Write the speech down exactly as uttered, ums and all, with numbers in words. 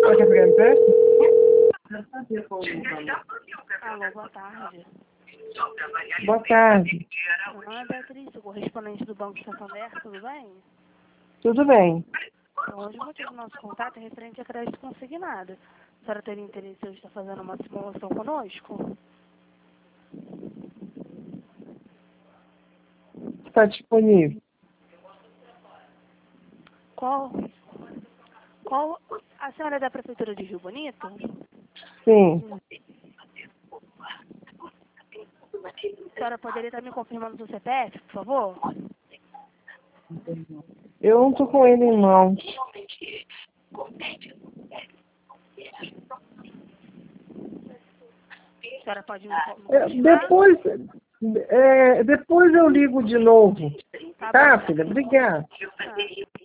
Pode pegar no pé? Alô, boa tarde. Boa tarde. Meu nome é Beatriz, sou correspondente do Banco Santander, tudo bem? Tudo bem. Então, hoje o motivo do nosso contato é referente a crédito consignado. A senhora teria interesse em estar fazendo uma simulação conosco? Está disponível. Qual? Qual? A senhora é da Prefeitura de Rio Bonito? Sim. A senhora poderia estar me confirmando o seu C P F, por favor? Eu não estou com ele em mãos. A senhora pode me, me É, confirmar? depois, é, depois eu ligo de novo. Tá Tá, bom. filha? Obrigada. Tá.